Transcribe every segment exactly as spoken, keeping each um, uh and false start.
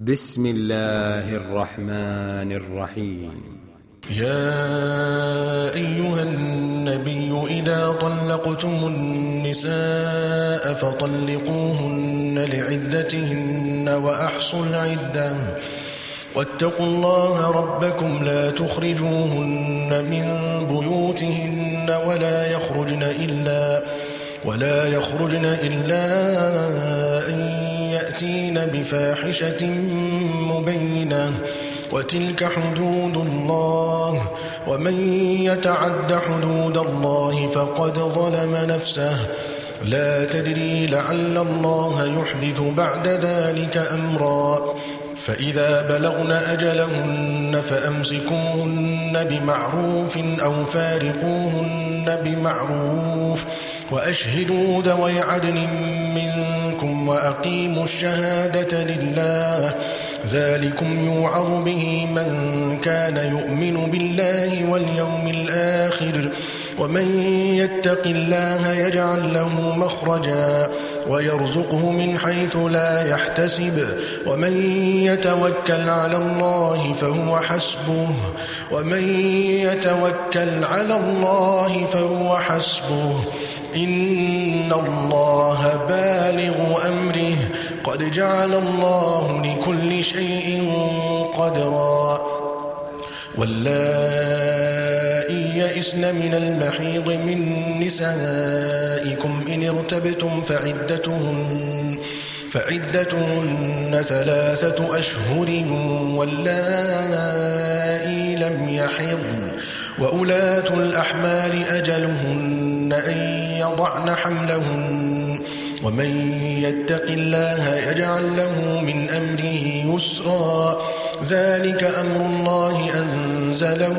بسم الله الرحمن الرحيم. يا أيها النبي إذا طلقتم النساء فطلقوهن لعدتهن وأحصوا العدة واتقوا الله ربكم لا تخرجوهن من بيوتهن ولا يخرجن إلا ولا يخرجن إلا أن يأتين بفاحشة مبينة وتلك حدود الله ومن يتعد حدود الله فقد ظلم نفسه لا تدري لعل الله يحدث بعد ذلك أمرا فإذا بلغن أجلهن فأمسكوهن بمعروف أو فارقوهن بمعروف وأشهدوا ذوي عدل منكم وأقيموا الشهادة لله ذلكم يوعظ به من كان يؤمن بالله واليوم الآخر ومن يتق الله يجعل له مخرجا ويرزقه من حيث لا يحتسب ومن يتوكل على الله فهو حسبه ومن يتوكل على الله فهو حسبه إن الله بالغ أمره قد جعل الله لكل شيء قدرا واللائي يئسن من المحيض من نسائكم إن ارتبتم فعدتهن فعدتهن ثلاثة أشهر واللائي لم يحضن وأولاة الأحمال أجلهن أن يضعن حملهن ومن يتق الله يجعل له من أمره يسرا ذلك أمر الله أنزله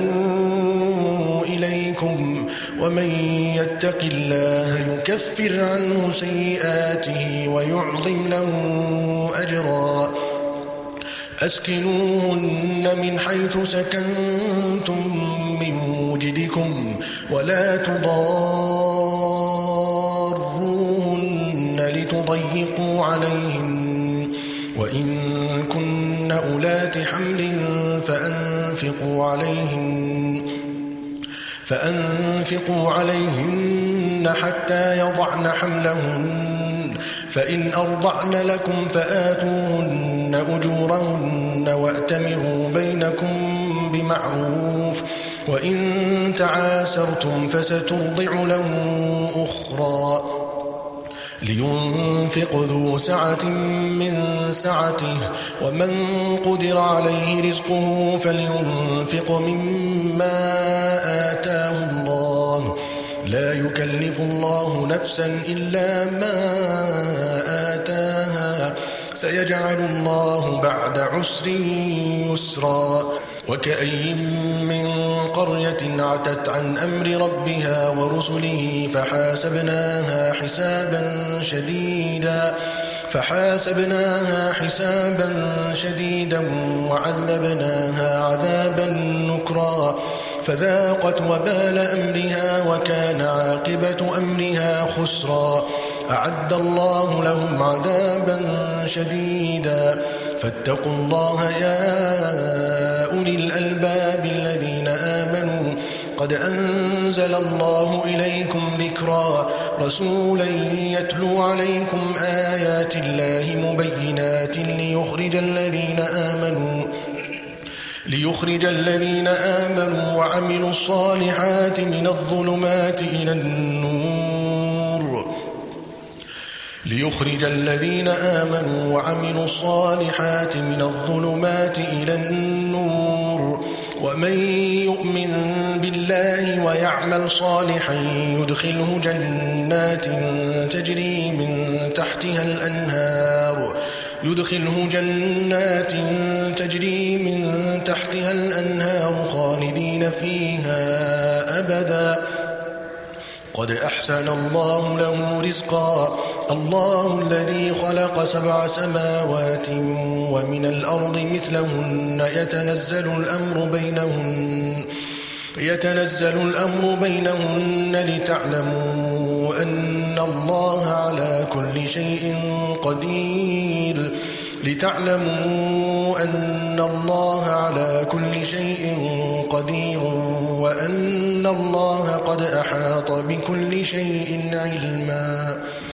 إليكم ومن يتق الله يكفر عنه سيئاته ويعظم له أجرا أسكنوهن من حيث سكنتم من وجدكم ولا تضاروهن لتضيقوا عليهن وإن كن أولات حمل فأنفقوا عليهن فأنفقوا عليهن حتى يضعن حملهن فإن أرضعن لكم فآتوهن أجورهن وأتمروا بينكم بمعروف وإن تعاسرتم فسترضع له أخرى لينفق ذو سعة من سعته ومن قدر عليه رزقه فلينفق مما آتاه الله لا يكلف الله نفسا إلا ما آتاها سيجعل الله بعد عسر يسرا وكأي من قرية عتت عن أمر ربها ورسله فحاسبناها حسابا شديدا فحاسبناها حسابا شديدا وعذبناها عذابا نكرا فذاقت وبال أمرها وكان عاقبة أمرها خسرا أعد الله لهم عذابا شديدا فاتقوا الله يا أولي الألباب الذين آمنوا قد أنزل الله إليكم ذكرا رسولا يتلو عليكم آيات الله مبينات ليخرج الذين آمنوا ليخرج الذين آمنوا وعملوا الصالحات من الظلمات إلى النور ليخرج الذين آمنوا وعملوا الصالحات من الظلمات إلى النور ومن يؤمن بالله ويعمل صالحا يدخله جنات تجري من تحتها الأنهار يدخله جنات تجري من تحتها الأنهار خالدين فيها أبدا قد أحسن الله له رزقا الله الذي خلق سبع سماوات ومن الأرض مثلهن يتنزل الأمر بينهن يتنزل الأمر بينهن لتعلموا أن الله على كل شيء قدير لتعلموا وَاعْلَمُوا أَنَّ اللَّهَ عَلَى كُلِّ شَيْءٍ قَدِيرٌ وَأَنَّ اللَّهَ قَدْ أَحَاطَ بِكُلِّ شَيْءٍ عِلْمًا